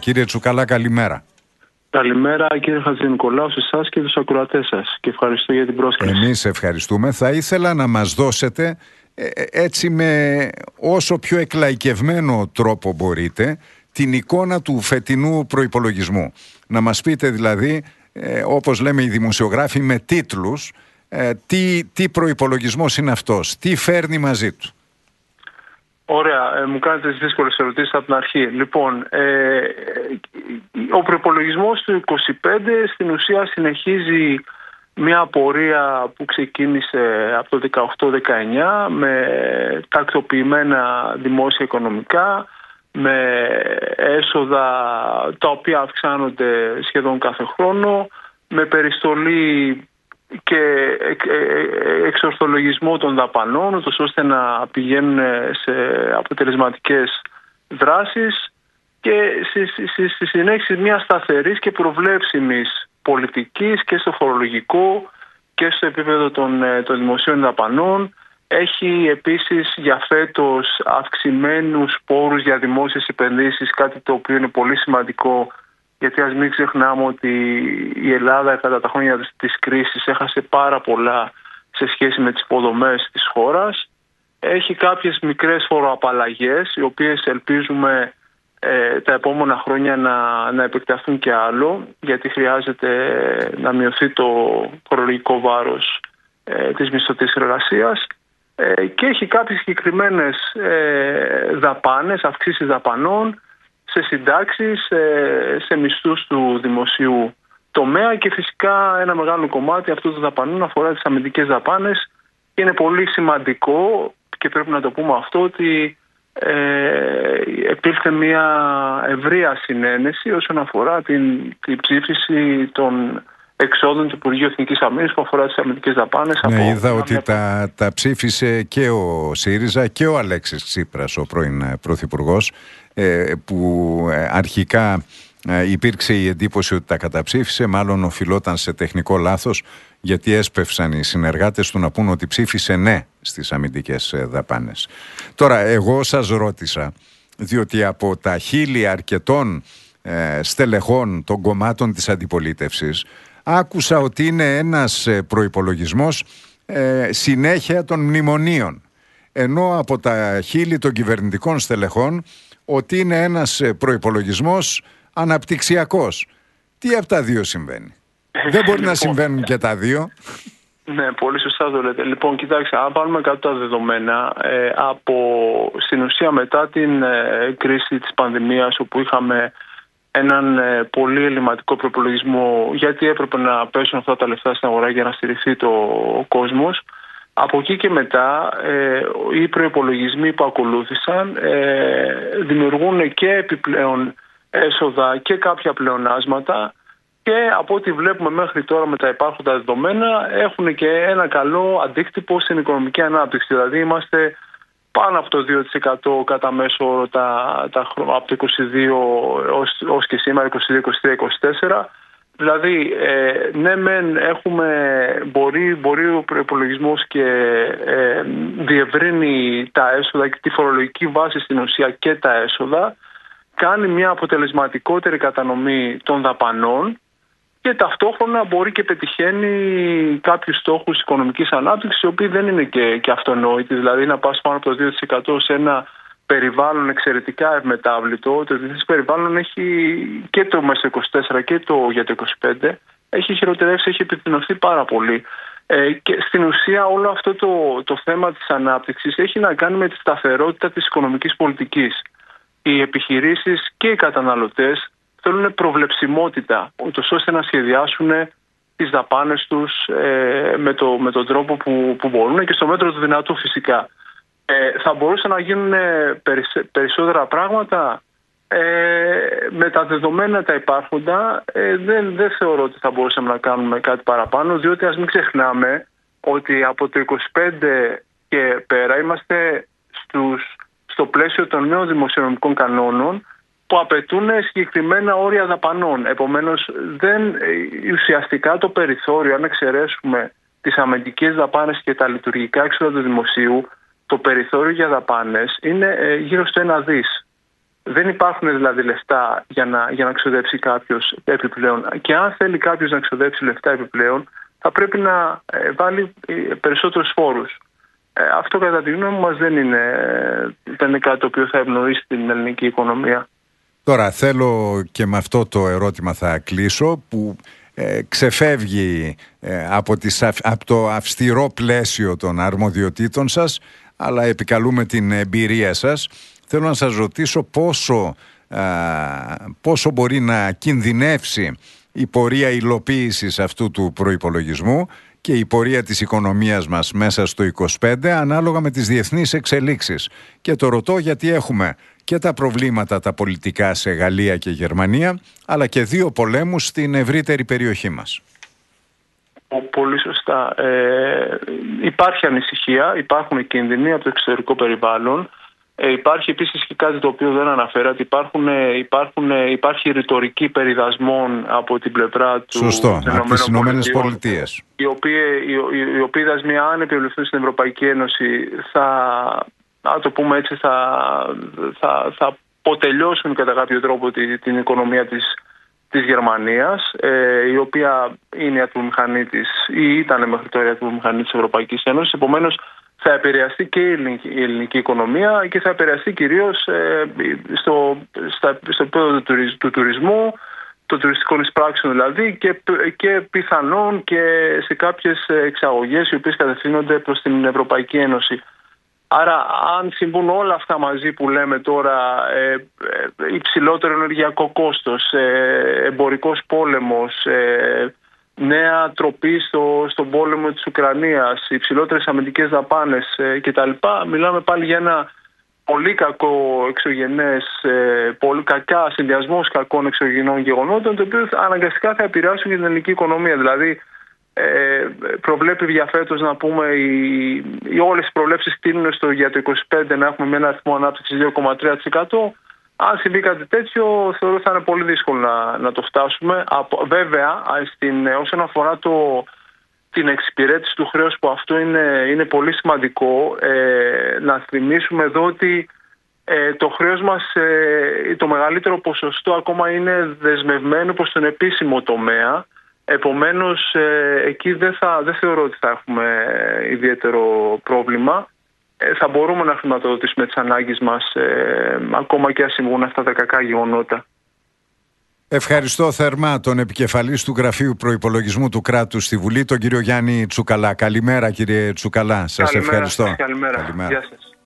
Κύριε Τσουκαλά, καλημέρα. Καλημέρα κύριε Χατζηνικολάου, σε εσάς και τους ακροατές σας, και ευχαριστώ για την πρόσκληση. Εμείς ευχαριστούμε. Θα ήθελα να μας δώσετε έτσι με όσο πιο εκλαϊκευμένο τρόπο μπορείτε την εικόνα του φετινού προϋπολογισμού. Να μας πείτε δηλαδή, όπως λέμε οι δημοσιογράφοι, με τίτλους, τι προϋπολογισμός είναι αυτός, τι φέρνει μαζί του. Ωραία, μου κάνετε τις δύσκολες ερωτήσεις από την αρχή. Λοιπόν, ο προϋπολογισμός του 2025 στην ουσία συνεχίζει μια πορεία που ξεκίνησε από το 18-19 με τακτοποιημένα δημόσια οικονομικά, με έσοδα τα οποία αυξάνονται σχεδόν κάθε χρόνο, με περιστολή και εξορθολογισμό των δαπανών, ώστε να πηγαίνουν σε αποτελεσματικές δράσεις και στη συνέχιση μια σταθερής και προβλέψιμης πολιτικής και στο φορολογικό και στο επίπεδο των δημοσίων δαπανών. Έχει επίσης για φέτος αυξημένους πόρους για δημόσιες επενδύσεις, κάτι το οποίο είναι πολύ σημαντικό, γιατί ας μην ξεχνάμε ότι η Ελλάδα κατά τα χρόνια της κρίσης έχασε πάρα πολλά σε σχέση με τις υποδομές της χώρας. Έχει κάποιες μικρές φοροαπαλλαγές, οι οποίες ελπίζουμε τα επόμενα χρόνια να επεκταθούν και άλλο, γιατί χρειάζεται να μειωθεί το φορολογικό βάρος της μισθωτής εργασίας. Και έχει κάποιες συγκεκριμένες δαπάνες, αυξήσεις δαπανών, σε συντάξεις, σε μισθούς του δημοσίου τομέα, και φυσικά ένα μεγάλο κομμάτι αυτού του δαπανών αφορά τις αμυντικές δαπάνες. Είναι πολύ σημαντικό και πρέπει να το πούμε αυτό, ότι επήλθε μια ευρεία συνένεση όσον αφορά την ψήφιση των εξόδων του Υπουργείου Εθνικής Αμήνης που αφορά τις αμυντικές δαπάνες. Ναι, είδα ότι τα ψήφισε και ο ΣΥΡΙΖΑ και ο Αλέξης Τσίπρας, ο πρώην Πρωθυπουργός, που αρχικά υπήρξε η εντύπωση ότι τα καταψήφισε, μάλλον οφειλόταν σε τεχνικό λάθος, γιατί έσπευσαν οι συνεργάτες του να πούν ότι ψήφισε ναι στις αμυντικές δαπάνες. Τώρα, εγώ σας ρώτησα, διότι από τα χείλη αρκετών στελεχών των κομμάτων της αντιπολίτευσης άκουσα ότι είναι ένας προϋπολογισμός συνέχεια των μνημονίων, ενώ από τα χείλη των κυβερνητικών στελεχών ότι είναι ένας προϋπολογισμός αναπτυξιακός. Τι από τα δύο συμβαίνει? Δεν μπορεί να συμβαίνουν και τα δύο? Ναι, πολύ σωστά το λέτε. Λοιπόν, κοιτάξτε, αν πάρουμε κάτω τα δεδομένα, στην ουσία μετά την κρίση της πανδημίας, όπου είχαμε έναν πολύ ελληματικό προϋπολογισμό, γιατί έπρεπε να πέσουν αυτά τα λεφτά στην αγορά για να στηριχθεί ο κόσμος, από εκεί και μετά οι προϋπολογισμοί που ακολούθησαν δημιουργούν και επιπλέον έσοδα και κάποια πλεονάσματα, και από ό,τι βλέπουμε μέχρι τώρα με τα υπάρχοντα δεδομένα έχουν και ένα καλό αντίκτυπο στην οικονομική ανάπτυξη. Δηλαδή είμαστε πάνω από το 2% κατά μέσο όρο από το 22 ως και σήμερα, 22, 23, 24. Δηλαδή, ναι μεν μπορεί ο προϋπολογισμός και διευρύνει τα έσοδα και τη φορολογική βάση στην ουσία και τα έσοδα, κάνει μια αποτελεσματικότερη κατανομή των δαπανών και ταυτόχρονα μπορεί και πετυχαίνει κάποιους στόχους οικονομικής ανάπτυξης, οι οποίοι δεν είναι και αυτονόητοι. Δηλαδή να πας πάνω από το 2% σε ένα περιβάλλον εξαιρετικά ευμετάβλητο. Το διεθνές περιβάλλον έχει και το μέσα 24 και για το 25 έχει χειροτερεύσει, έχει επιδεινωθεί πάρα πολύ. Και στην ουσία όλο αυτό το θέμα της ανάπτυξης έχει να κάνει με τη σταθερότητα της οικονομικής πολιτικής. Οι επιχειρήσεις και οι καταναλωτές θέλουν προβλεψιμότητα, ούτως ώστε να σχεδιάσουν τις δαπάνες τους με τον τρόπο που μπορούν και στο μέτρο του δυνατού φυσικά. Θα μπορούσαν να γίνουν περισσότερα πράγματα με τα δεδομένα τα υπάρχοντα. Δεν θεωρώ ότι θα μπορούσαμε να κάνουμε κάτι παραπάνω, διότι ας μην ξεχνάμε ότι από το 25 και πέρα είμαστε στο πλαίσιο των νέων δημοσιονομικών κανόνων που απαιτούν συγκεκριμένα όρια δαπανών. Επομένως, ουσιαστικά το περιθώριο, αν εξαιρέσουμε τις αμυντικές δαπάνες και τα λειτουργικά έξοδα του δημοσίου, το περιθώριο για δαπάνες είναι γύρω στο 1 δις. Δεν υπάρχουν δηλαδή λεφτά για να ξοδέψει κάποιος επιπλέον. Και αν θέλει κάποιος να ξοδέψει λεφτά επιπλέον, θα πρέπει να βάλει περισσότερους φόρους. Αυτό κατά τη γνώμη μας δεν είναι κάτι το οποίο θα ευνοήσει την ελληνική οικονομία. Τώρα θέλω και με αυτό το ερώτημα θα κλείσω, που ξεφεύγει από το αυστηρό πλαίσιο των αρμοδιοτήτων σας, αλλά επικαλούμε την εμπειρία σας. Θέλω να σας ρωτήσω πόσο μπορεί να κινδυνεύσει η πορεία υλοποίησης αυτού του προϋπολογισμού και η πορεία της οικονομίας μας μέσα στο 2025 ανάλογα με τις διεθνείς εξελίξεις. Και το ρωτώ γιατί έχουμε και τα προβλήματα τα πολιτικά σε Γαλλία και Γερμανία, αλλά και 2 πολέμους στην ευρύτερη περιοχή μας. Πολύ σωστά. Υπάρχει ανησυχία, υπάρχουν κίνδυνοι από το εξωτερικό περιβάλλον. Υπάρχει επίσης και κάτι το οποίο δεν αναφέρατε. Υπάρχει ρητορική περιδασμών από την πλευρά του. Σωστό, από τις Ηνωμένες Πολιτείες. Οι οποίοι δασμοί, αν επιβληθούν στην Ευρωπαϊκή Ένωση, θα το πούμε έτσι, θα αποτελειώσουν κατά κάποιο τρόπο την οικονομία της Γερμανίας, η οποία είναι η ατμομηχανή της ή ήταν μέχρι τώρα η ατμομηχανή της Ευρωπαϊκής Ένωσης. Επομένως, θα επηρεαστεί και η ελληνική οικονομία και θα επηρεαστεί κυρίως στο επίπεδο του τουρισμού, των τουριστικών εισπράξεων δηλαδή, και πιθανόν και σε κάποιες εξαγωγές οι οποίες κατευθύνονται προς την Ευρωπαϊκή Ένωση. Άρα, αν συμβούν όλα αυτά μαζί που λέμε τώρα, υψηλότερο ενεργειακό κόστος, εμπορικός πόλεμος, νέα τροπή στον πόλεμο της Ουκρανίας, υψηλότερες αμυντικές δαπάνες κτλ. Μιλάμε πάλι για ένα πολύ κακό εξωγενές, πολύ κακά συνδυασμός κακών εξωγενών γεγονότων, το οποίο αναγκαστικά θα επηρεάσουν και την ελληνική οικονομία. Δηλαδή, προβλέπει για φέτος, να πούμε, όλες οι προβλέψεις στείλουν για το 2025 να έχουμε με ένα αριθμό ανάπτυξης 2,3%. Αν συμβεί κάτι τέτοιο, θεωρώ θα είναι πολύ δύσκολο να το φτάσουμε. Βέβαια, όσον αφορά την εξυπηρέτηση του χρέους, που αυτό είναι πολύ σημαντικό, να θυμίσουμε εδώ ότι το χρέος μας, το μεγαλύτερο ποσοστό ακόμα είναι δεσμευμένο προς τον επίσημο τομέα. Επομένως, εκεί δεν θεωρώ ότι θα έχουμε ιδιαίτερο πρόβλημα. Θα μπορούμε να χρηματοδοτήσουμε τις ανάγκες μας ακόμα και αν συμβούν αυτά τα κακά γεγονότα. Ευχαριστώ θερμά τον επικεφαλής του Γραφείου Προϋπολογισμού του Κράτους στη Βουλή, τον κύριο Γιάννη Τσουκαλά. Καλημέρα, κύριε Τσουκαλά. Σας ευχαριστώ. Καλημέρα. Γεια σας.